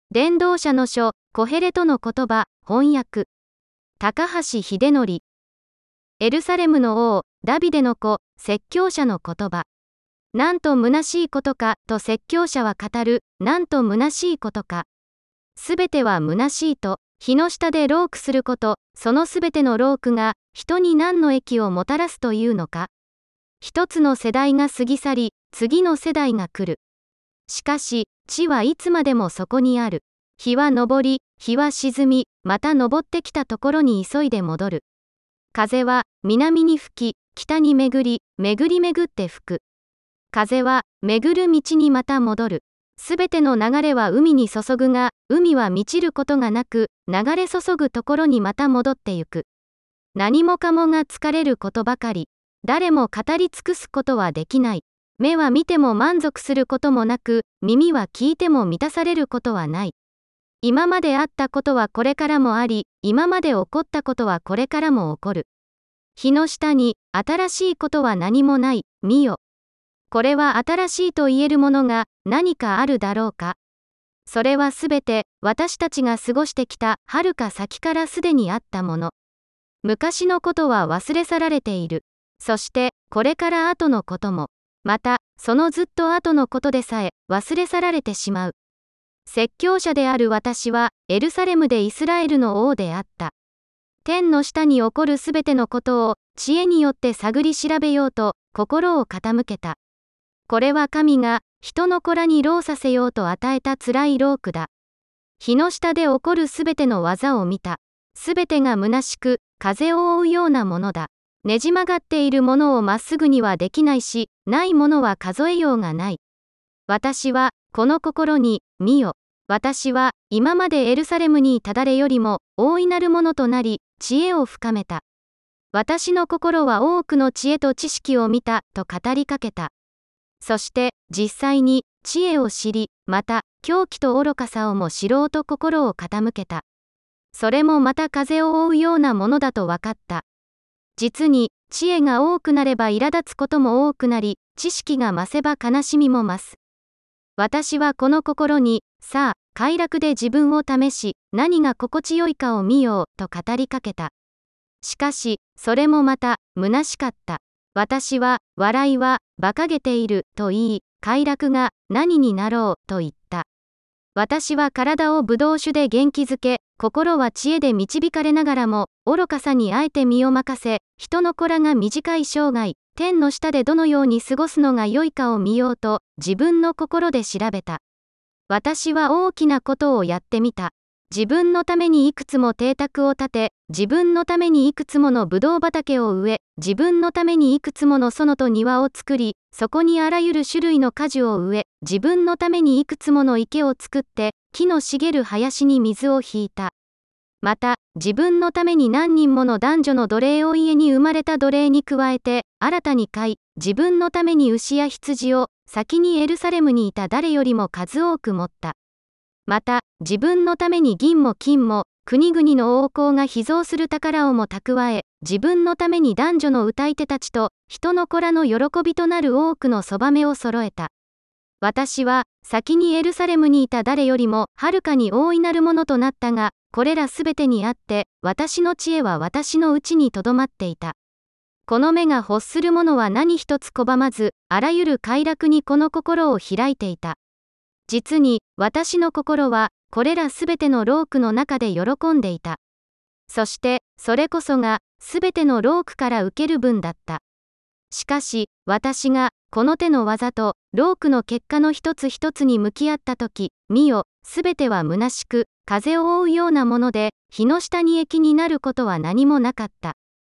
伝道者の書、コヘレトの言葉、翻訳。高橋秀則。エルサレムの王、ダビデの子、説教者の言葉。なんと虚しいことか、と説教者は語る、なんと虚しいことか。すべては虚しいと、日の下で労苦すること、そのすべての労苦が、人に何の益をもたらすというのか。一つの世代が過ぎ去り、次の世代が来る。しかし、地はいつまでもそこにある。日は昇り、日は沈み、また昇ってきたところに急いで戻る。風は、南に吹き、北に巡り、巡り巡って吹く。風は、巡る道にまた戻る。すべての流れは海に注ぐが、海は満ちることがなく、流れ注ぐところにまた戻ってゆく。何もかもが疲れることばかり。誰も語り尽くすことはできない。目は見ても満足することもなく、耳は聞いても満たされることはない。今まであったことはこれからもあり、今まで起こったことはこれからも起こる。日の下に、新しいことは何もない、見よ。これは新しいと言えるものが、何かあるだろうか。それはすべて、私たちが過ごしてきた、はるか先からすでにあったもの。昔のことは忘れ去られている。そして、これから後のことも。また、そのずっと後のことでさえ、忘れ去られてしまう。説教者である私は、エルサレムでイスラエルの王であった。天の下に起こるすべてのことを、知恵によって探り調べようと、心を傾けた。これは神が、人の子らに労させようと与えた辛い労苦だ。日の下で起こるすべての技を見た。すべてが虚しく、風を追うようなものだ。ねじ曲がっているものをまっすぐにはできないし、ないものは数えようがない。私は、この心に、見よ。私は、今までエルサレムにいた誰よりも、大いなるものとなり、知恵を深めた。私の心は多くの知恵と知識を見た、と語りかけた。そして、実際に、知恵を知り、また、狂気と愚かさをも知ろうと心を傾けた。それもまた風を追うようなものだと分かった。実に、知恵が多くなれば苛立つことも多くなり、知識が増せば悲しみも増す。私はこの心に、さあ、快楽で自分を試し、何が心地よいかを見よう、と語りかけた。しかし、それもまた、虚しかった。私は、笑いは、馬鹿げている、と言い、快楽が、何になろう、と言った。私は体を葡萄酒で元気づけ、心は知恵で導かれながらも、愚かさにあえて身を任せ、人の子らが短い生涯、天の下でどのように過ごすのが良いかを見ようと、自分の心で調べた。私は大きなことをやってみた。自分のためにいくつも邸宅を建て、自分のためにいくつもの葡萄畑を植え、自分のためにいくつもの園と庭を作り、そこにあらゆる種類の果樹を植え、自分のためにいくつもの池を作って、木の茂る林に水を引いた。また、自分のために何人もの男女の奴隷を家に生まれた奴隷に加えて、新たに飼い、自分のために牛や羊を、先にエルサレムにいた誰よりも数多く持った。また、自分のために銀も金も、国々の王侯が秘蔵する宝をも蓄え、自分のために男女の歌い手たちと、人の子らの喜びとなる多くのそばめを揃えた。私は、先にエルサレムにいた誰よりも、はるかに大いなるものとなったが、これらすべてにあって、私の知恵は私のうちにとどまっていた。この目が欲するものは何一つ拒まず、あらゆる快楽にこの心を開いていた。実に、私の心は、これらすべての労苦の中で喜んでいた。そして、それこそが、すべての労苦から受ける分だった。しかし、私が、この手の技と、労苦の結果の一つ一つに向き合ったとき、見よ、すべては虚しく、風を追うようなもので、日の下に益になることは何もなかった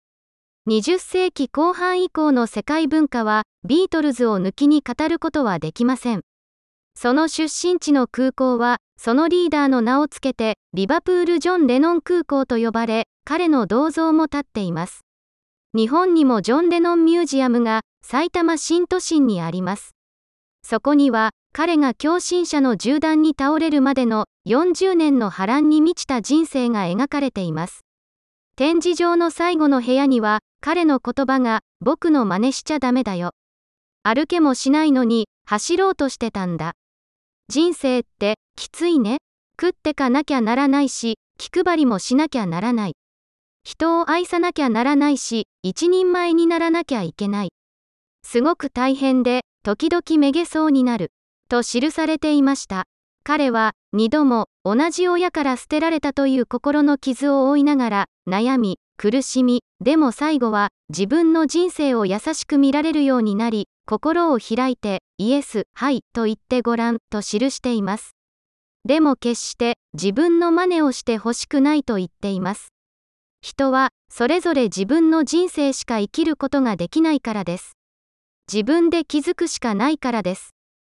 。20世紀後半以降の世界文化は、ビートルズを抜きに語ることはできません。その出身地の空港は、そのリーダーの名をつけて、リバプール・ジョン・レノン空港と呼ばれ、彼の銅像も建っています。日本にもジョン・レノンミュージアムが、埼玉新都心にあります。そこには、彼が狂信者の銃弾に倒れるまでの40年の波乱に満ちた人生が描かれています。展示場の最後の部屋には、彼の言葉が、僕の真似しちゃダメだよ。歩けもしないのに、走ろうとしてたんだ。人生って、きついね。 食ってかなきゃならないし、気配りもしなきゃならない。人を愛さなきゃならないし、一人前にならなきゃいけない。すごく大変で、時々めげそうになる。と記されていました。彼は、2度も、同じ親から捨てられたという心の傷を負いながら、悩み、苦しみ、でも最後は、自分の人生を優しく見られるようになり、心を開いて、イエス、はい、と言ってごらん、と記しています。でも決して、自分の真似をしてほしくないと言っています。人は、それぞれ自分の人生しか生きることができないからです。自分で気づくしかないからです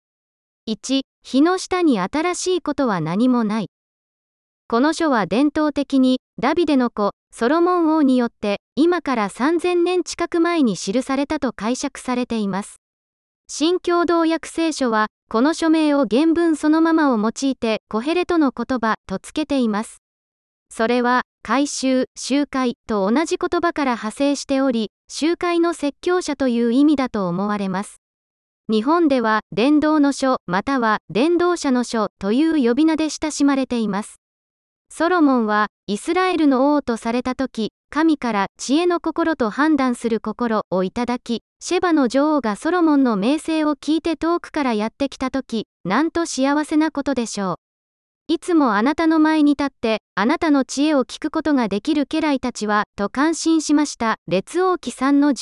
。1、日の下に新しいことは何もない。この書は伝統的に、ダビデの子、ソロモン王によって、今から3000年近く前に記されたと解釈されています。新共同訳聖書は、この書名を原文そのままを用いて、コヘレトの言葉とつけています。それは、改宗、集会と同じ言葉から派生しており、集会の説教者という意味だと思われます。日本では、伝道の書、または、伝道者の書という呼び名で親しまれています。ソロモンは、イスラエルの王とされたとき、神から知恵の心と判断する心をいただき、シェバの女王がソロモンの名声を聞いて遠くからやってきたとき、なんと幸せなことでしょう。いつもあなたの前に立って、あなたの知恵を聞くことができる家来たちは、と感心しました。列王記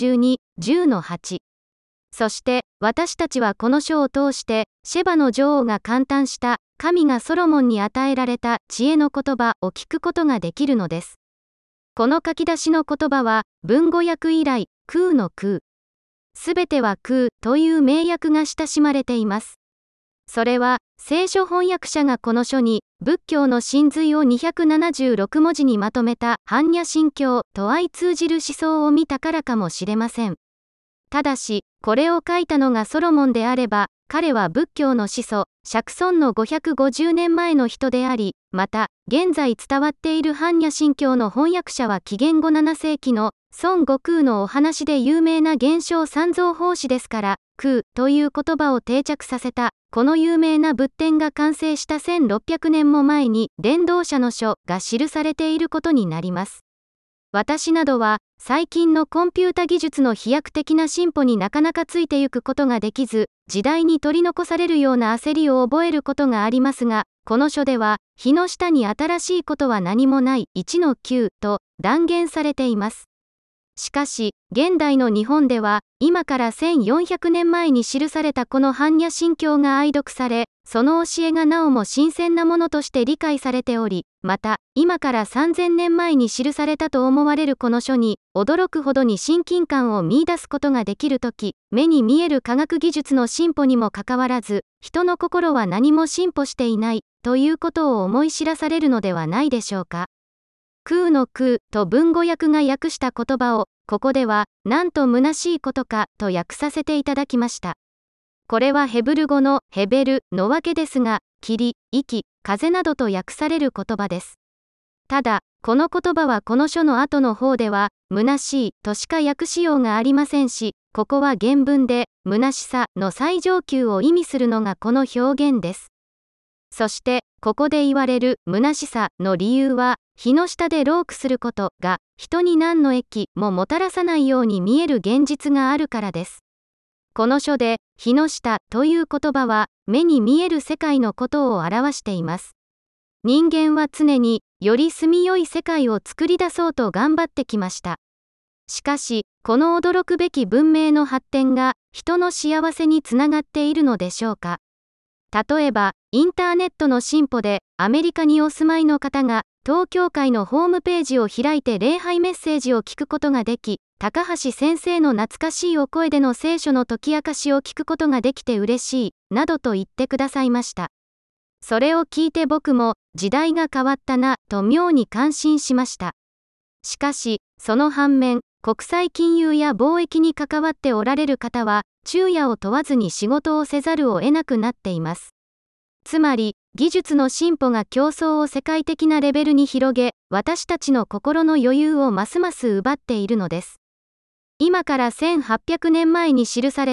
3-12、10-8。そして、私たちはこの書を通して、シェバの女王が感嘆した、神がソロモンに与えられた知恵の言葉を聞くことができるのです。この書き出しの言葉は、文語訳以来、空の空。すべては空という名訳が親しまれています。それは、聖書翻訳者がこの書に、仏教の真髄を276文字にまとめた、般若心経と相通じる思想を見たからかもしれません。ただし、これを書いたのがソロモンであれば、彼は仏教の始祖、釈尊の550年前の人であり、また、現在伝わっている般若心経の翻訳者は紀元後7世紀の孫悟空のお話で有名な玄奘三蔵法師ですから、空という言葉を定着させた、この有名な仏典が完成した1600年も前に、伝道者の書が記されていることになります。私などは、最近のコンピュータ技術の飛躍的な進歩になかなかついてゆくことができず、時代に取り残されるような焦りを覚えることがありますが、この書では、日の下に新しいことは何もない1-9と断言されています。しかし、現代の日本では、今から1400年前に記されたこの般若心経が愛読され、その教えがなおも新鮮なものとして理解されており、また、今から3000年前に記されたと思われるこの書に、驚くほどに親近感を見出すことができるとき、目に見える科学技術の進歩にもかかわらず、人の心は何も進歩していない、ということを思い知らされるのではないでしょうか。空の空と文語訳が訳した言葉を、ここでは、なんと虚しいことか、と訳させていただきました。これはヘブル語のヘベルのわけですが、霧、息、風などと訳される言葉です。ただ、この言葉はこの書の後の方では、虚しいとしか訳しようがありませんし、ここは原文で、虚しさの最上級を意味するのがこの表現です。そして、ここで言われる虚しさの理由は、日の下で労苦することが、人に何の益ももたらさないように見える現実があるからです。この書で、日の下という言葉は、目に見える世界のことを表しています。人間は常に、より住みよい世界を作り出そうと頑張ってきました。しかし、この驚くべき文明の発展が、人の幸せにつながっているのでしょうか。例えば、インターネットの進歩で、アメリカにお住まいの方が、当教会のホームページを開いて礼拝メッセージを聞くことができ、高橋先生の懐かしいお声での聖書の解き明かしを聞くことができて嬉しい、などと言ってくださいました。それを聞いて僕も、時代が変わったな、と妙に感心しました。しかし、その反面、国際金融や貿易に関わっておられる方は、昼夜を問わずに仕事をせざるを得なくなっています。つまり、技術の進歩が競争を世界的なレベルに広げ、私たちの心の余裕をますます奪っているのです。今から1800年前に記された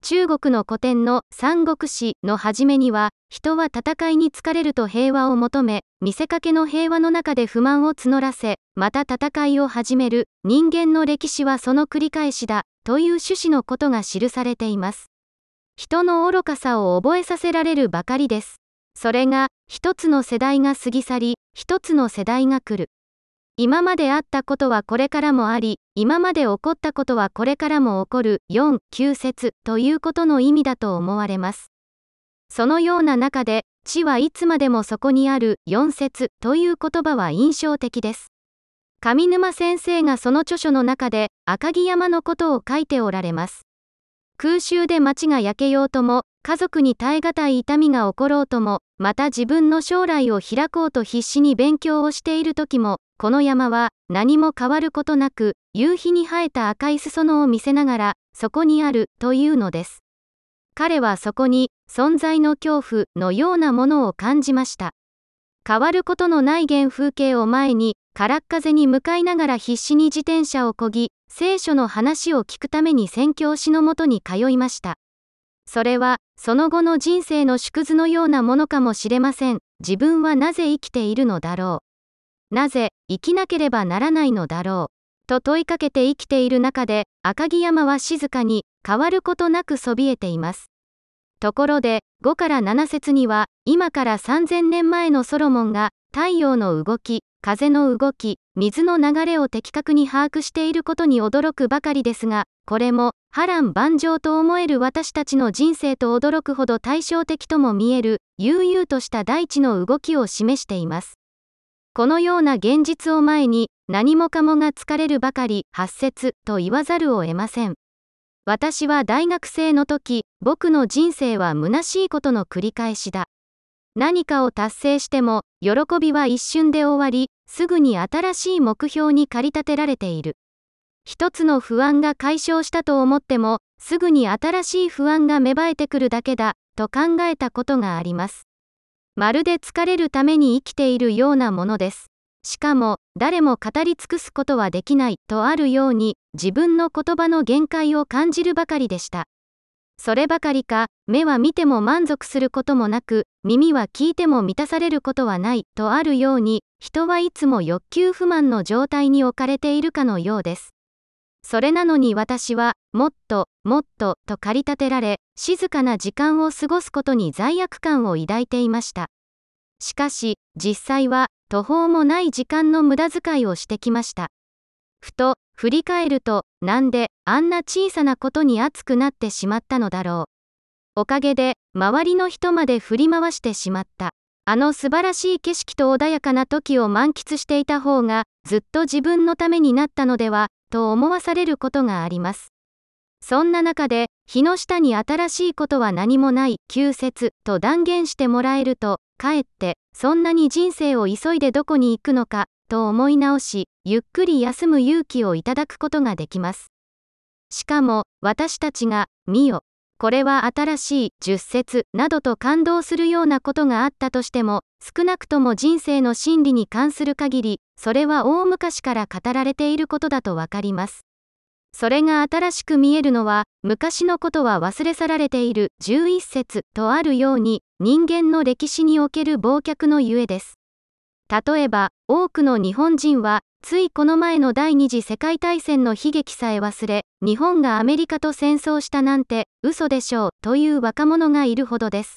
中国の古典の三国志の初めには、人は戦いに疲れると平和を求め、見せかけの平和の中で不満を募らせ、また戦いを始める、人間の歴史はその繰り返しだ、という趣旨のことが記されています。人の愚かさを覚えさせられるばかりです。それが、一つの世代が過ぎ去り、一つの世代が来る。今まであったことはこれからもあり、今まで起こったことはこれからも起こる、4、9節ということの意味だと思われます。そのような中で、地はいつまでもそこにある、4節という言葉は印象的です。上沼先生がその著書の中で、赤城山のことを書いておられます。空襲で町が焼けようとも、家族に耐え難い痛みが起ころうとも、また自分の将来を開こうと必死に勉強をしている時も、この山は何も変わることなく、夕日に生えた赤い裾野を見せながら、そこにあるというのです。彼はそこに存在の恐怖のようなものを感じました。変わることのない原風景を前に、からっ風に向かいながら必死に自転車を漕ぎ、聖書の話を聞くために宣教師のもとに通いました。それは、その後の人生の縮図のようなものかもしれません。自分はなぜ生きているのだろう。なぜ、生きなければならないのだろう。と問いかけて生きている中で、赤城山は静かに、変わることなくそびえています。ところで、5から7節には、今から3000年前のソロモンが、太陽の動き、風の動き、水の流れを的確に把握していることに驚くばかりですが、これも、波乱万丈と思える私たちの人生と驚くほど対照的とも見える、悠々とした大地の動きを示しています。このような現実を前に、何もかもが疲れるばかり、8節と言わざるを得ません。私は大学生の時、僕の人生は虚しいことの繰り返しだ。何かを達成しても、喜びは一瞬で終わり、すぐに新しい目標に駆り立てられている。一つの不安が解消したと思っても、すぐに新しい不安が芽生えてくるだけだ、と考えたことがあります。まるで疲れるために生きているようなものです。しかも、誰も語り尽くすことはできない、とあるように、自分の言葉の限界を感じるばかりでした。そればかりか、目は見ても満足することもなく、耳は聞いても満たされることはない、とあるように、人はいつも欲求不満の状態に置かれているかのようです。それなのに私は、もっと、もっと、と駆り立てられ、静かな時間を過ごすことに罪悪感を抱いていました。しかし、実際は、途方もない時間の無駄遣いをしてきました。ふと、振り返ると、なんで、あんな小さなことに熱くなってしまったのだろう。おかげで、周りの人まで振り回してしまった。あの素晴らしい景色と穏やかな時を満喫していた方が、ずっと自分のためになったのでは、と思わされることがあります。そんな中で、日の下に新しいことは何もない、9節と断言してもらえると、かえって、そんなに人生を急いでどこに行くのか、と思い直し、ゆっくり休む勇気をいただくことができます。しかも、私たちが、見よ、これは新しい、10節などと感動するようなことがあったとしても、少なくとも人生の真理に関する限り、それは大昔から語られていることだとわかります。それが新しく見えるのは、昔のことは忘れ去られている、11節とあるように、人間の歴史における忘却のゆえです。例えば、多くの日本人は、ついこの前の第二次世界大戦の悲劇さえ忘れ、日本がアメリカと戦争したなんて、嘘でしょう、という若者がいるほどです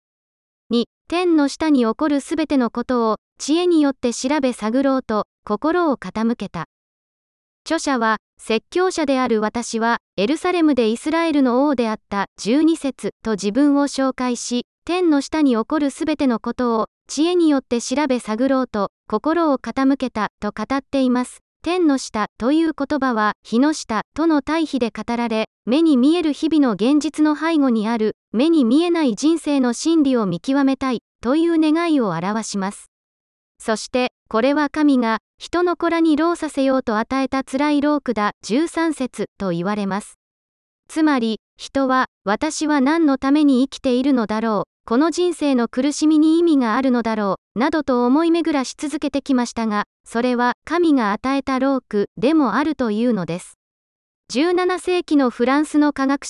。2、天の下に起こるすべてのことを、知恵によって調べ探ろうと、心を傾けた。著者は、説教者である私は、エルサレムでイスラエルの王であった12節と自分を紹介し、天の下に起こるすべてのことを、知恵によって調べ探ろうと、心を傾けた、と語っています。天の下という言葉は、日の下との対比で語られ、目に見える日々の現実の背後にある、目に見えない人生の真理を見極めたい、という願いを表します。そして、これは神が、人の子らに労させようと与えた辛い労苦だ、13節と言われます。つまり、人は、私は何のために生きているのだろう、この人生の苦しみに意味があるのだろう、などと思い巡らし続けてきましたが、それは神が与えた労苦でもあるというのです。17世紀のフランスの科学者、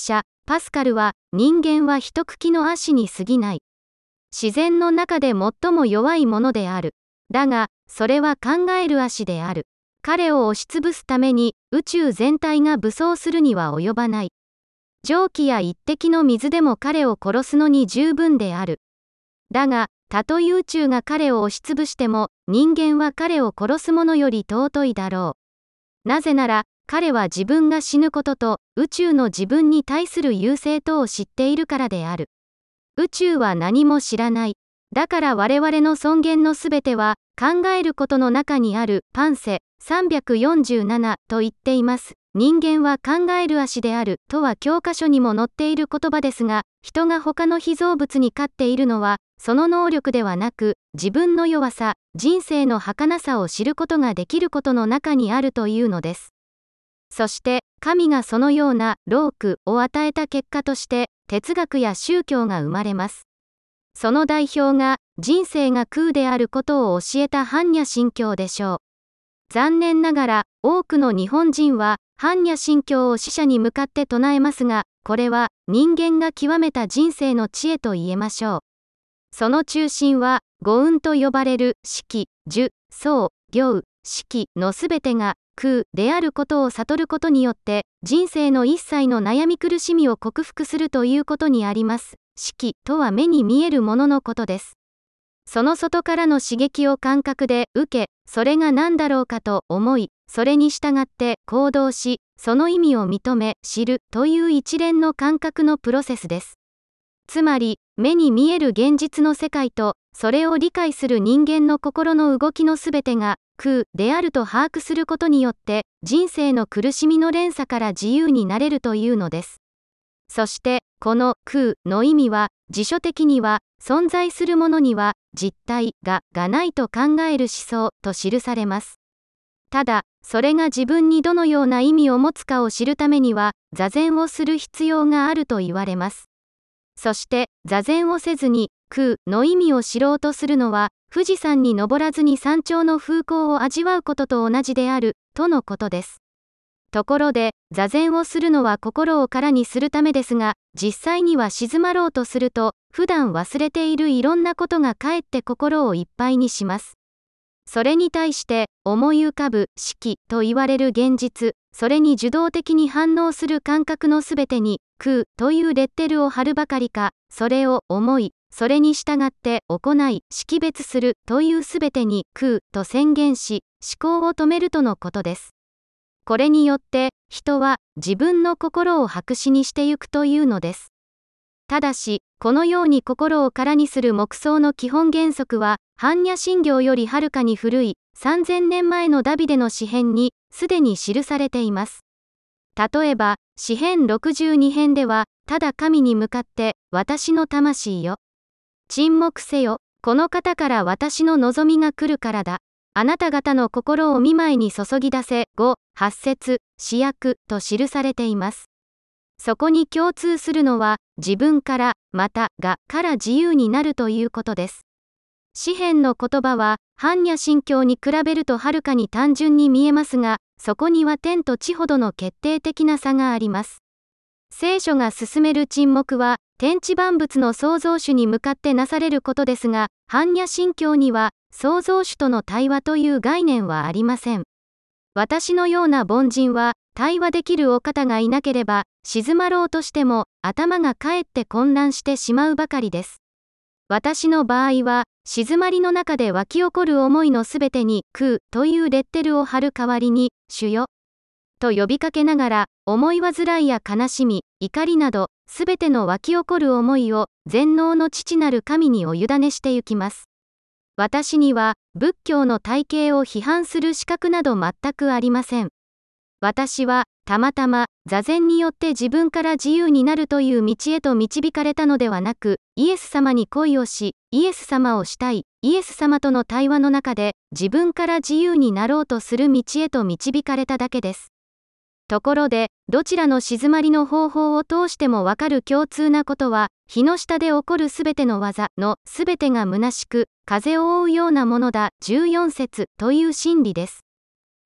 パスカルは、人間は一茎の足に過ぎない。自然の中で最も弱いものである。だが、それは考える足である。彼を押しつぶすために、宇宙全体が武装するには及ばない。蒸気や一滴の水でも彼を殺すのに十分である。だが、たとえ宇宙が彼を押しつぶしても、人間は彼を殺すものより尊いだろう。なぜなら、彼は自分が死ぬことと、宇宙の自分に対する優勢とを知っているからである。宇宙は何も知らない。だから我々の尊厳のすべては、考えることの中にある、パンセ、347と言っています。人間は考える足である、とは教科書にも載っている言葉ですが、人が他の被造物に勝っているのは、その能力ではなく、自分の弱さ、人生の儚さを知ることができることの中にあるというのです。そして、神がそのような労苦を与えた結果として、哲学や宗教が生まれます。その代表が、人生が空であることを教えた般若心経でしょう。残念ながら、多くの日本人は、般若心経を死者に向かって唱えますが、これは、人間が極めた人生の知恵と言えましょう。その中心は、五運と呼ばれる、色、受、想、行、識のすべてが、空であることを悟ることによって、人生の一切の悩み苦しみを克服するということにあります。識とは目に見えるもののことです。その外からの刺激を感覚で受け、それが何だろうかと思い、それに従って行動し、その意味を認め、知るという一連の感覚のプロセスです。つまり、目に見える現実の世界と、それを理解する人間の心の動きのすべてが、空であると把握することによって、人生の苦しみの連鎖から自由になれるというのです。そして、この空の意味は、辞書的には、存在するものには、実体がないと考える思想と記されます。ただ、それが自分にどのような意味を持つかを知るためには、座禅をする必要があると言われます。そして、座禅をせずに、空の意味を知ろうとするのは、富士山に登らずに山頂の風光を味わうことと同じである、とのことです。ところで、座禅をするのは心を空にするためですが、実際には静まろうとすると、普段忘れているいろんなことがかえって心をいっぱいにします。それに対して、思い浮かぶ、識と言われる現実、それに受動的に反応する感覚のすべてに、空というレッテルを貼るばかりか、それを思い、それに従って行い、識別するというすべてに空と宣言し、思考を止めるとのことです。これによって、人は自分の心を白紙にしてゆくというのです。ただし、このように心を空にする黙想の基本原則は、般若心経よりはるかに古い、3000年前のダビデの詩編に、すでに記されています。例えば、詩編62編では、ただ神に向かって、私の魂よ。沈黙せよ。この方から私の望みが来るからだ。あなた方の心を御前に注ぎ出せ。5、8節、詩訳と記されています。そこに共通するのは、自分から、また、が、から自由になるということです。詩編の言葉は、般若心経に比べるとはるかに単純に見えますが、そこには天と地ほどの決定的な差があります。聖書が進める沈黙は、天地万物の創造主に向かってなされることですが、般若心経には、創造主との対話という概念はありません。私のような凡人は、対話できるお方がいなければ、静まろうとしても、頭がかえって混乱してしまうばかりです。私の場合は、静まりの中で湧き起こる思いのすべてに、空というレッテルを貼る代わりに、主よ。と呼びかけながら、思い煩いや悲しみ、怒りなど、すべての湧き起こる思いを、全能の父なる神にお委ねしてゆきます。私には、仏教の体系を批判する資格など全くありません。私は、たまたま、座禅によって自分から自由になるという道へと導かれたのではなく、イエス様に恋をし、イエス様をしたい、イエス様との対話の中で、自分から自由になろうとする道へと導かれただけです。ところで、どちらの静まりの方法を通してもわかる共通なことは、日の下で起こるすべての技のすべてが虚しく、風を覆うようなものだ、14節という真理です。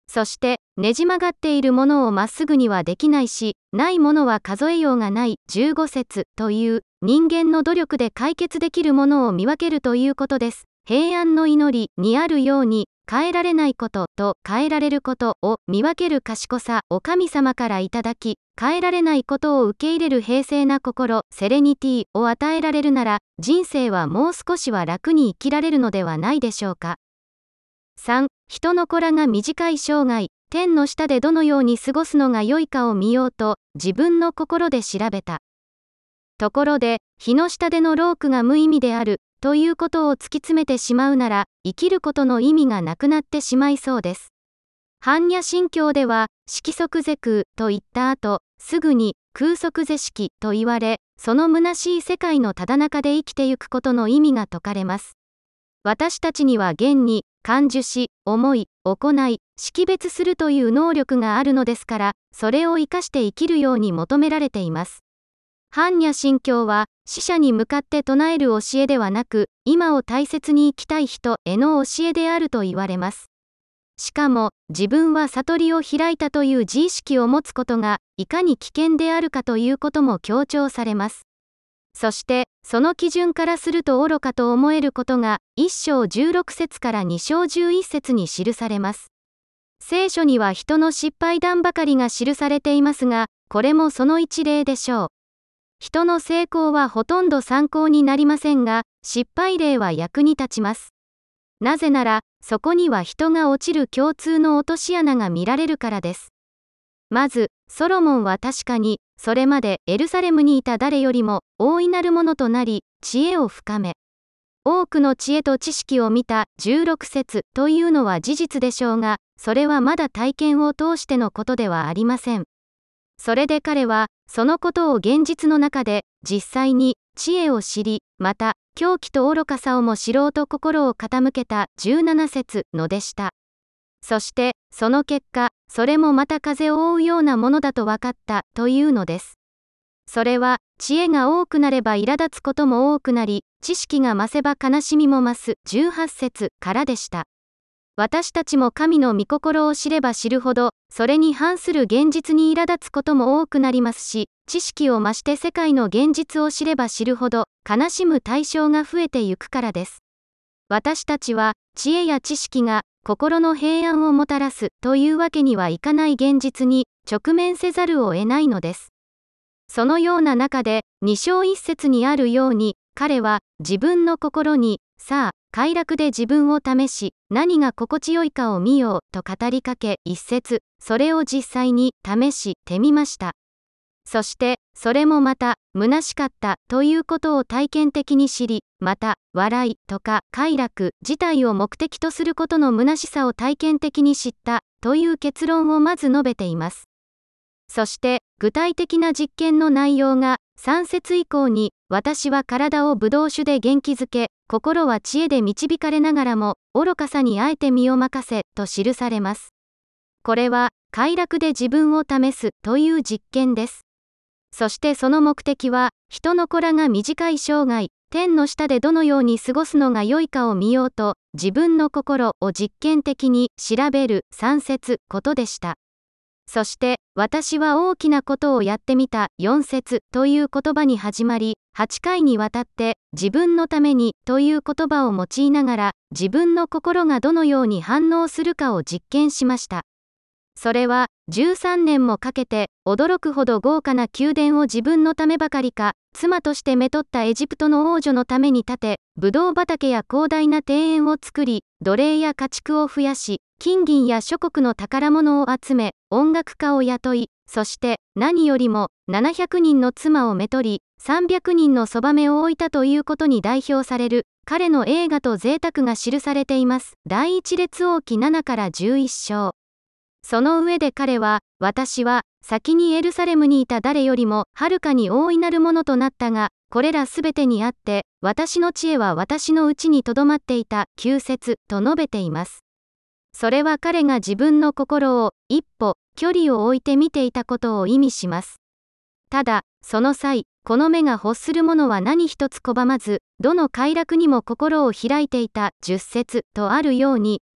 そして、ねじ曲がっているものをまっすぐにはできないし、ないものは数えようがない15節という、人間の努力で解決できるものを見分けるということです。平安の祈りにあるように、変えられないことと変えられることを見分ける賢さを神様からいただき、変えられないことを受け入れる平静な心、セレニティを与えられるなら、人生はもう少しは楽に生きられるのではないでしょうか。3. 人の子らが短い生涯、天の下でどのように過ごすのが良いかを見ようと、自分の心で調べた。ところで、日の下での労苦が無意味である、ということを突き詰めてしまうなら、生きることの意味がなくなってしまいそうです。般若心経では、色即是空と言った後、すぐに空即是色と言われ、その虚しい世界のただ中で生きてゆくことの意味が説かれます。私たちには現に、感受し、思い、行い、識別するという能力があるのですから、それを生かして生きるように求められています。般若心経は、死者に向かって唱える教えではなく、今を大切に生きたい人への教えであると言われます。しかも、自分は悟りを開いたという自意識を持つことが、いかに危険であるかということも強調されます。そして、その基準からすると愚かと思えることが、1章16節から2章11節に記されます。聖書には人の失敗談ばかりが記されていますが、これもその一例でしょう。人の成功はほとんど参考になりませんが、失敗例は役に立ちます。なぜなら、そこには人が落ちる共通の落とし穴が見られるからです。まず、ソロモンは確かに、それまでエルサレムにいた誰よりも大いなるものとなり、知恵を深め、多くの知恵と知識を見た16節というのは事実でしょうが、それはまだ体験を通してのことではありません。それで彼は、そのことを現実の中で、実際に、知恵を知り、また、狂気と愚かさをも知ろうと心を傾けた17節のでした。そして、その結果、それもまた風を追うようなものだと分かったというのです。それは、知恵が多くなれば苛立つことも多くなり、知識が増せば悲しみも増す18節からでした。私たちも神の御心を知れば知るほど、それに反する現実に苛立つことも多くなりますし、知識を増して世界の現実を知れば知るほど、悲しむ対象が増えてゆくからです。私たちは、知恵や知識が、心の平安をもたらすというわけにはいかない現実に、直面せざるを得ないのです。そのような中で、2章1節にあるように、彼は、自分の心に、さあ、快楽で自分を試し、何が心地よいかを見よう、と語りかけ、1節、それを実際に、試してみました。そして、それもまた、虚しかった、ということを体験的に知り、また、笑い、とか、快楽、自体を目的とすることの虚しさを体験的に知った、という結論をまず述べています。そして、具体的な実験の内容が、3節以降に、私は体をブドウ酒で元気づけ、心は知恵で導かれながらも、愚かさにあえて身を任せ、と記されます。これは、快楽で自分を試す、という実験です。そしてその目的は、人の子らが短い生涯、天の下でどのように過ごすのが良いかを見ようと、自分の心を実験的に調べる3節ことでした。そして、私は大きなことをやってみた4節という言葉に始まり、8回にわたって、自分のためにという言葉を用いながら、自分の心がどのように反応するかを実験しました。それは、13年もかけて、驚くほど豪華な宮殿を自分のためばかりか、妻としてめとったエジプトの王女のために建て、ブドウ畑や広大な庭園を作り、奴隷や家畜を増やし、金銀や諸国の宝物を集め、音楽家を雇い、そして、何よりも、700人の妻をめとり、300人のそばめを置いたということに代表される、彼の栄華と贅沢が記されています。第一列王記7から11章。その上で彼は、私は、先にエルサレムにいた誰よりも、はるかに大いなるものとなったが、これらすべてにあって、私の知恵は私のうちにとどまっていた、9節と述べています。それは彼が自分の心を、一歩、距離を置いて見ていたことを意味します。ただ、その際、この目が欲するものは何一つ拒まず、どの快楽にも心を開いていた10節とあるように、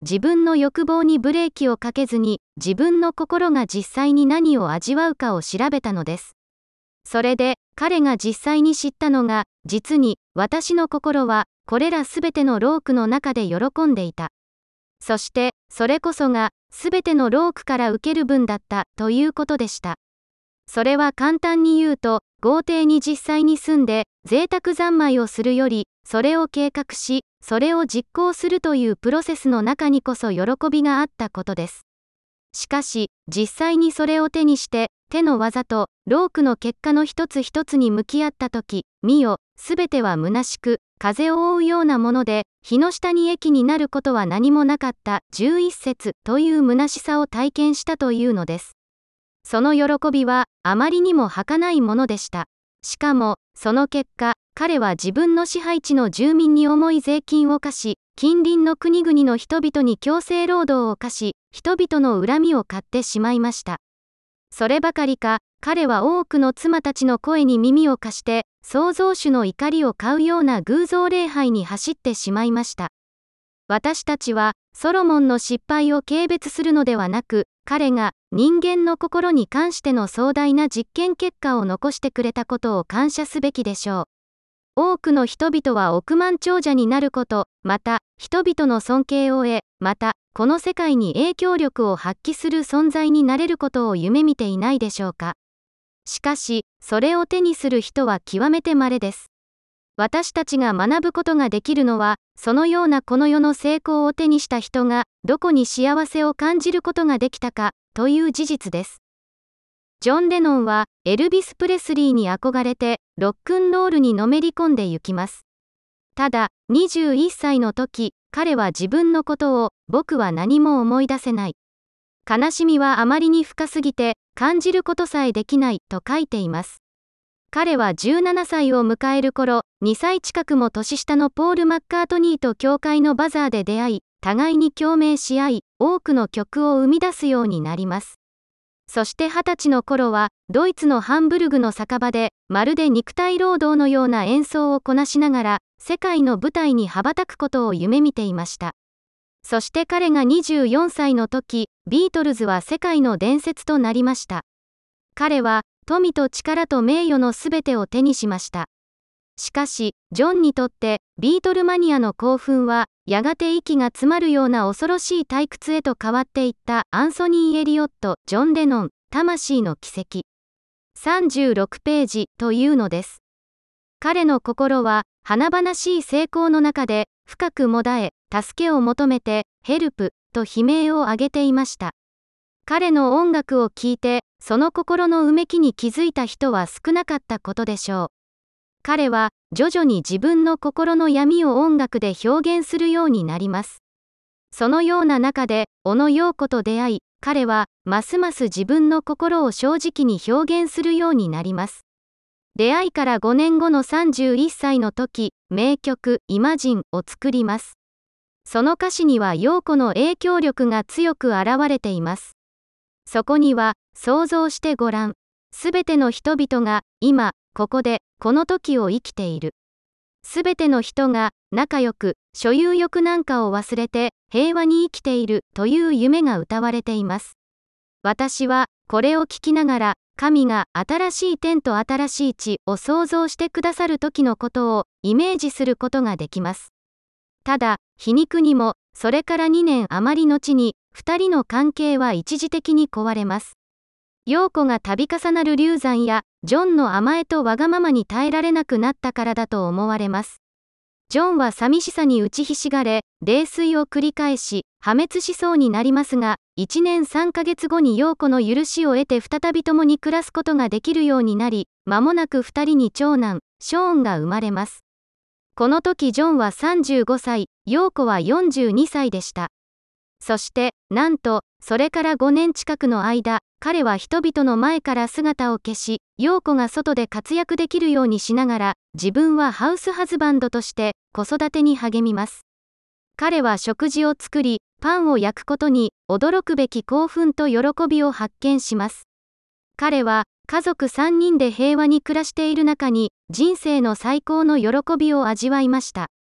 自分の欲望にブレーキをかけずに、自分の心が実際に何を味わうかを調べたのです。それで、彼が実際に知ったのが、実に、私の心は、これらすべての労苦の中で喜んでいた。そして、それこそが、すべての労苦から受ける分だった、ということでした。それは簡単に言うと、豪邸に実際に住んで、贅沢三昧をするより、それを計画し、それを実行するというプロセスの中にこそ喜びがあったことです。しかし、実際にそれを手にして、手の技と、労苦の結果の一つ一つに向き合ったとき、見よ、すべては虚しく、風を覆うようなもので、日の下に益になることは何もなかった、11節という虚しさを体験したというのです。その喜びは、あまりにも儚いものでした。しかも、その結果、彼は自分の支配地の住民に重い税金を課し、近隣の国々の人々に強制労働を課し、人々の恨みを買ってしまいました。そればかりか、彼は多くの妻たちの声に耳を貸して、創造主の怒りを買うような偶像礼拝に走ってしまいました。私たちは、ソロモンの失敗を軽蔑するのではなく、彼が人間の心に関しての壮大な実験結果を残してくれたことを感謝すべきでしょう。多くの人々は億万長者になること、また、人々の尊敬を得、また、この世界に影響力を発揮する存在になれることを夢見ていないでしょうか。しかし、それを手にする人は極めて稀です。私たちが学ぶことができるのは、そのようなこの世の成功を手にした人が、どこに幸せを感じることができたか、という事実です。ジョン・レノンは、エルビス・プレスリーに憧れて、ロックンロールにのめり込んでゆきます。ただ、21歳の時、彼は自分のことを、僕は何も思い出せない。悲しみはあまりに深すぎて、感じることさえできない、と書いています。彼は17歳を迎える頃、2歳近くも年下のポール・マッカートニーと教会のバザーで出会い、互いに共鳴し合い、多くの曲を生み出すようになります。そして20歳の頃は、ドイツのハンブルグの酒場で、まるで肉体労働のような演奏をこなしながら、世界の舞台に羽ばたくことを夢見ていました。そして彼が24歳の時、ビートルズは世界の伝説となりました。彼は、富と力と名誉のすべてを手にしました。しかし、ジョンにとって、ビートルマニアの興奮は、やがて息が詰まるような恐ろしい退屈へと変わっていったアンソニー・エリオット・ジョン・レノン、魂の奇跡。36ページというのです。彼の心は、華々しい成功の中で、深くもだえ、助けを求めて、ヘルプ、と悲鳴を上げていました。彼の音楽を聴いて、その心のうめきに気づいた人は少なかったことでしょう。彼は、徐々に自分の心の闇を音楽で表現するようになります。そのような中で、小野陽子と出会い、彼は、ますます自分の心を正直に表現するようになります。出会いから5年後の31歳の時、名曲、イマジンを作ります。その歌詞には陽子の影響力が強く現れています。そこには、想像してごらん。すべての人々が、今、ここで、この時を生きている。すべての人が、仲良く、所有欲なんかを忘れて、平和に生きている、という夢が歌われています。私は、これを聞きながら、神が新しい天と新しい地を創造してくださる時のことを、イメージすることができます。ただ、皮肉にも、それから2年余り後に、2人の関係は一時的に壊れます。陽子が度重なる流産や、ジョンの甘えとわがままに耐えられなくなったからだと思われます。ジョンは寂しさに打ちひしがれ、泥酔を繰り返し、破滅しそうになりますが、1年3ヶ月後に陽子の許しを得て再び共に暮らすことができるようになり、間もなく2人に長男、ショーンが生まれます。この時ジョンは35歳、陽子は42歳でした。そして、なんと、それから5年近くの間、彼は人々の前から姿を消し、陽子が外で活躍できるようにしながら、自分はハウスハズバンドとして子育てに励みます。彼は食事を作り、パンを焼くことに驚くべき興奮と喜びを発見します。彼は家族3人で平和に暮らしている中に、人生の最高の喜びを味わいました。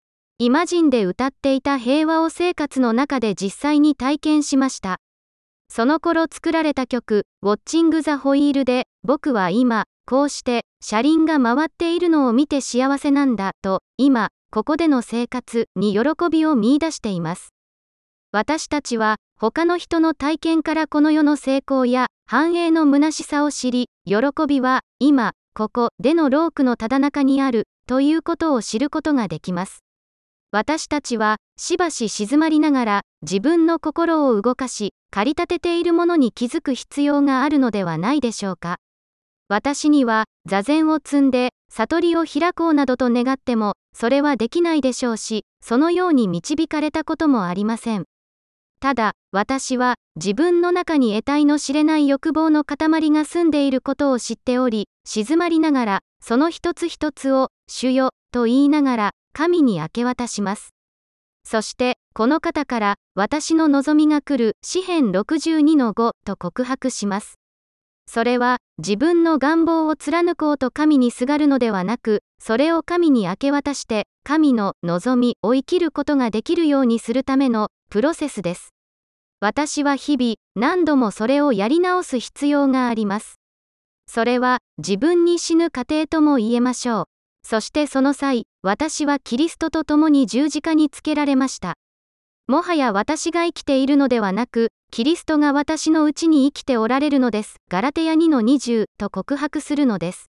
イマジンで歌っていた平和を生活の中で実際に体験しました。その頃作られた曲、ウォッチング・ザ・ホイールで、僕は今、こうして、車輪が回っているのを見て幸せなんだ、と、今、ここでの生活に喜びを見出しています。私たちは、他の人の体験からこの世の成功や繁栄の虚しさを知り、喜びは、今、ここでの労苦のただ中にある、ということを知ることができます。私たちは、しばし静まりながら、自分の心を動かし、駆り立てているものに気づく必要があるのではないでしょうか。私には、座禅を積んで、悟りを開こうなどと願っても、それはできないでしょうし、そのように導かれたこともありません。ただ、私は、自分の中に得体の知れない欲望の塊が住んでいることを知っており、静まりながら、その一つ一つを、主よ、と言いながら、神に明け渡します。そして、この方から、私の望みが来る、詩編62-5と告白します。それは、自分の願望を貫こうと神にすがるのではなく、それを神に明け渡して、神の望みを生きることができるようにするための、プロセスです。私は日々、何度もそれをやり直す必要があります。それは、自分に死ぬ過程とも言えましょう。そしてその際、私はキリストと共に十字架につけられました。もはや私が生きているのではなく、キリストが私のうちに生きておられるのです。ガラテヤ2-20と告白するのです。